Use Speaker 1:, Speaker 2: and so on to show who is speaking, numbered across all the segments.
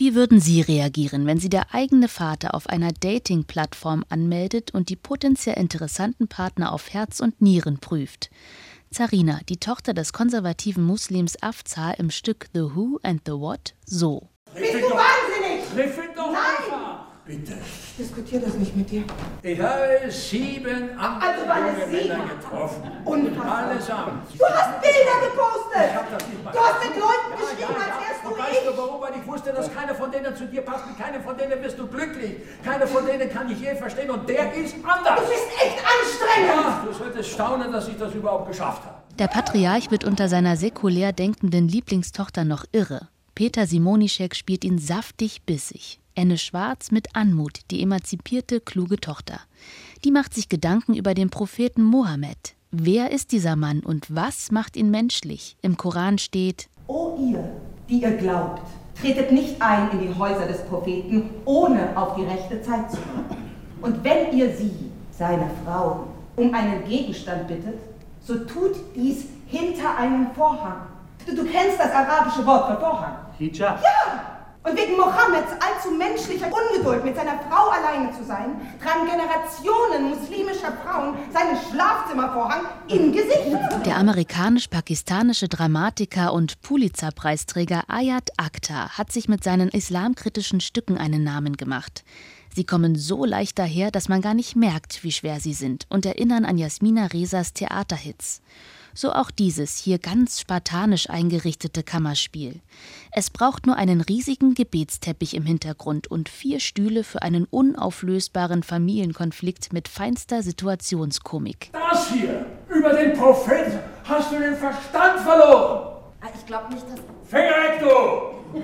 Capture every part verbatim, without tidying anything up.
Speaker 1: Wie würden Sie reagieren, wenn Sie der eigene Vater auf einer Dating-Plattform anmeldet und die potenziell interessanten Partner auf Herz und Nieren prüft? Zarina, die Tochter des konservativen Muslims Afzal im Stück The Who and the What, so.
Speaker 2: Bist du wahnsinnig?
Speaker 3: Griff ihn doch
Speaker 2: Nein!
Speaker 3: einfach! Bitte.
Speaker 2: Ich diskutiere das nicht mit dir.
Speaker 3: Ich habe sieben andere
Speaker 2: Also waren es
Speaker 3: junge
Speaker 2: sieben?
Speaker 3: Männer getroffen.
Speaker 2: Unfassbar.
Speaker 3: Allesamt.
Speaker 2: Du hast Bilder gepostet!
Speaker 3: Ich hab das nicht mal.
Speaker 2: Du hast mit Leuten
Speaker 3: Ja,
Speaker 2: geschrieben,
Speaker 3: ja, ja.
Speaker 2: als wärst
Speaker 3: Und
Speaker 2: du
Speaker 3: weißt
Speaker 2: ich!
Speaker 3: du warum? Weil ich wusste, dass keiner von denen zu dir passt. Mit keinem von denen wirst du glücklich. Keiner von denen kann ich je verstehen. Und der ist anders.
Speaker 2: Du bist echt anstrengend!
Speaker 3: Ja, du solltest staunen, dass ich das überhaupt geschafft habe.
Speaker 1: Der Patriarch wird unter seiner säkulär denkenden Lieblingstochter noch irre. Peter Simonischek spielt ihn saftig bissig. Enne Schwarz mit Anmut, die emanzipierte, kluge Tochter. Die macht sich Gedanken über den Propheten Mohammed. Wer ist dieser Mann und was macht ihn menschlich? Im Koran steht:
Speaker 2: O ihr, die ihr glaubt, tretet nicht ein in die Häuser des Propheten, ohne auf die rechte Zeit zu warten. Und wenn ihr sie, seine Frauen, um einen Gegenstand bittet, so tut dies hinter einem Vorhang. Du, du kennst das arabische Wort für Vorhang.
Speaker 4: Hijab.
Speaker 2: Ja! Und wegen Mohammeds allzu menschlicher Ungeduld, mit seiner Frau alleine zu sein, tragen Generationen muslimischer Frauen seinen Schlafzimmervorhang im Gesicht.
Speaker 1: Der amerikanisch-pakistanische Dramatiker und Pulitzer-Preisträger Ayat Akhtar hat sich mit seinen islamkritischen Stücken einen Namen gemacht. Sie kommen so leicht daher, dass man gar nicht merkt, wie schwer sie sind, und erinnern an Jasmina Rezas Theaterhits. So auch dieses hier ganz spartanisch eingerichtete Kammerspiel. Es braucht nur einen riesigen Gebetsteppich im Hintergrund und vier Stühle für einen unauflösbaren Familienkonflikt mit feinster Situationskomik.
Speaker 3: Das hier, über den Propheten, hast du den Verstand verloren.
Speaker 2: Ich glaube nicht, dass...
Speaker 3: Finger weg, du!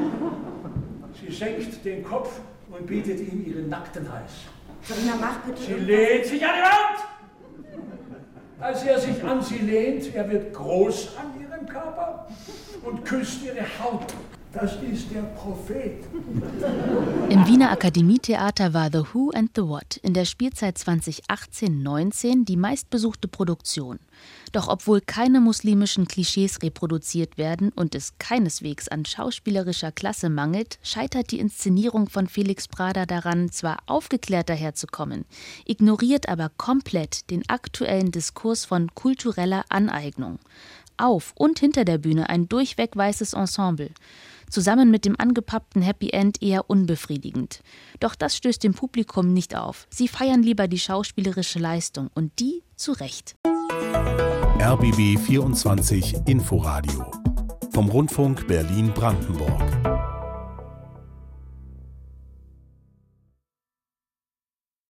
Speaker 3: Sie senkt den Kopf und bietet ihm ihren nackten Hals.
Speaker 2: Sarina, mach bitte...
Speaker 3: Sie lehnt sich an die Wand! Als er sich an sie lehnt, er wird groß an ihrem Körper und küsst ihre Haut. Das ist der Prophet.
Speaker 1: Im Wiener Akademietheater war The Who and the What in der Spielzeit zwanzig achtzehn neunzehn die meistbesuchte Produktion. Doch obwohl keine muslimischen Klischees reproduziert werden und es keineswegs an schauspielerischer Klasse mangelt, scheitert die Inszenierung von Felix Prader daran, zwar aufgeklärt daherzukommen, ignoriert aber komplett den aktuellen Diskurs von kultureller Aneignung. Auf und hinter der Bühne ein durchweg weißes Ensemble. Zusammen mit dem angepappten Happy End eher unbefriedigend. Doch das stößt dem Publikum nicht auf. Sie feiern lieber die schauspielerische Leistung und die zu Recht.
Speaker 5: R B B vierundzwanzig Inforadio vom Rundfunk Berlin-Brandenburg.